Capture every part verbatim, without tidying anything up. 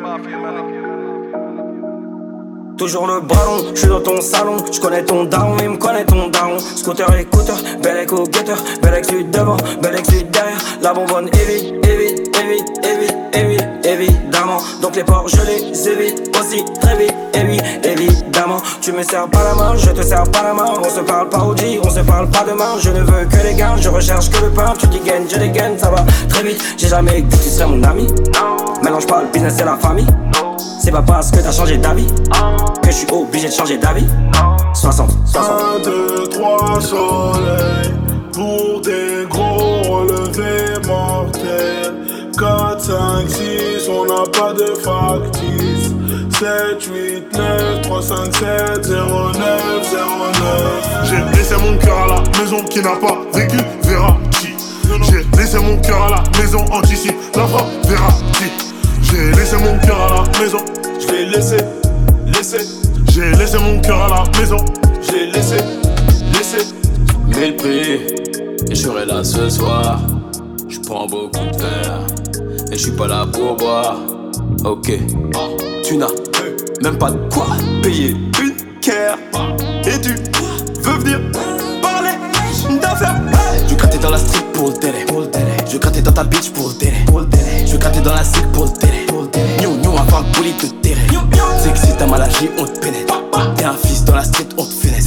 Toujours le ballon, je suis dans ton salon. Je connais ton daron, il me connaît ton daron. Scooter, écouteur, Bellec au guetteur. Bellec celui devant, Bellec celui derrière. La bonbonne évite, évite, évite, évite, évite, évidemment. Donc les porcs je les évite aussi très vite, évite, évidemment. Tu me sers pas la main, je te sers pas la main. On se parle pas au G, on se parle pas demain. Je ne veux que les gains, je recherche que le pain. Tu dégaines, je dégaine, ça va très vite. J'ai jamais cru que tu serais mon ami. Mélange pas le business et la famille. C'est pas parce que t'as changé d'avis que je suis obligé de changer d'avis. soixante, soixante. un, deux, trois soleils pour des gros relevés mortels. Quatre, cinq, six, on n'a pas de factice. Sept, huit, neuf, trois, cinq, sept, zéro, neuf, zéro, neuf. J'ai laissé mon cœur à la maison qui n'a pas vécu, verra qui. J'ai laissé mon cœur à la maison, anticipe la frappe, verra qui. J'ai laissé mon cœur à la maison, je l'ai laissé, laissé. J'ai laissé mon cœur à la maison, je l'ai laissé, laissé. Mille prix, et je serai là ce soir. Je prends beaucoup de verre, et je suis pas là pour boire. Ok, tu n'as même pas de quoi payer une care. Et tu veux venir parler d'affaires. Je grattais dans la street pour le télé. Je grattais dans ta bitch pour le télé. Je grattais dans la zig pour le télé. Nous, nous, avant le bolide de terrain. C'est que si t'as mal agi, on te pénètre. T'es un fils dans la street, on te finesse.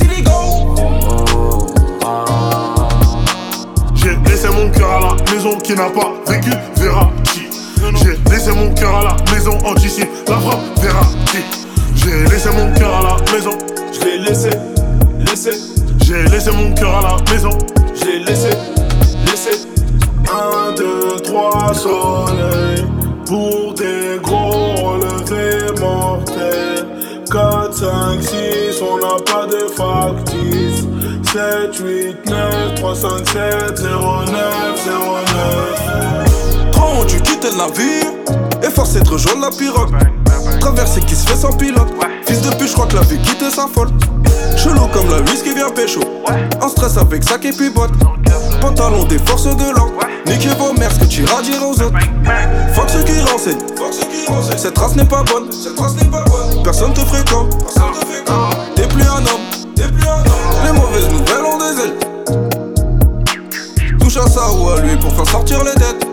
J'ai laissé mon cœur à la maison qui n'a pas vécu, verra qui. J'ai laissé mon cœur à la maison, anticipe la frappe, verra qui. J'ai laissé mon cœur à la maison, je l'ai laissé, laissé. J'ai laissé mon cœur à la maison, je l'ai laissé, laissé. un, deux, trois soleils pour des gros relevés mortels. Quatre, cinq, six, on n'a pas de factice. Sept, huit, neuf, trois, cinq, sept, zéro, neuf, zéro, neuf. Quand tu quittes le navire et forcé de rejoindre la pirogue. Traversée qui se fait sans pilote. Fils de pute, j'crois que la vie quitte s'affole. Chelou comme la whisky vient pécho. En stress avec sac et puis botte. Pantalon des forces de l'ordre. Niquez vos mères, ce que tu iras dire aux autres. Fuck ceux qui renseignent. Cette race n'est pas bonne. Personne te fréquente. T'es plus un homme. Les mauvaises nouvelles ont des ailes. Touche à ça ou à lui pour faire sortir les dettes.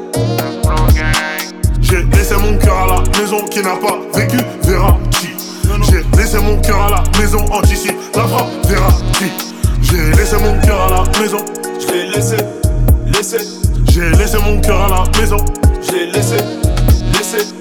J'ai laissé mon cœur à la maison qui n'a pas vécu, verra qui. J'ai laissé mon cœur à la maison, anticipe la frappe, verra qui. J'ai laissé mon cœur à la maison, je l'ai laissé, laissé. J'ai laissé mon cœur à la maison, je l'ai laissé, laissé.